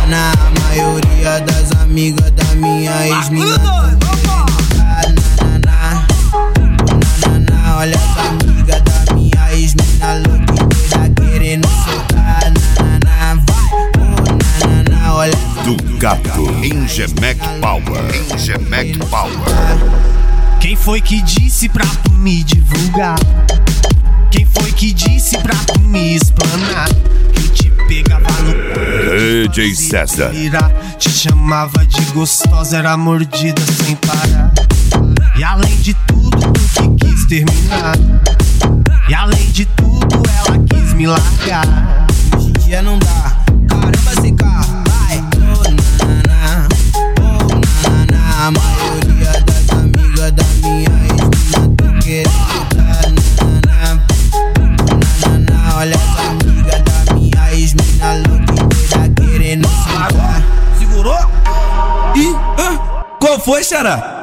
Na maioria das amigas da minha ex-mina olha as amigas da minha ex-mina louca e doida querendo soltar. Vai, olha do Gato Engemec Power. Engemec Power. Quem foi que disse pra tu me divulgar? Quem foi que disse pra tu me explanar? Que eu te pegava no DJ César. Te chamava de gostosa, era mordida sem parar. E além de tudo, tu que quis terminar. E além de tudo, ela quis me largar. hoje em dia não dá, caramba esse carro, vai. A maioria das amigas da minha ex-mina tão querendo dar. Olha as amigas da minha ex-mina louca e doida querendo soltar. Segurou? Ih, qual foi, xará?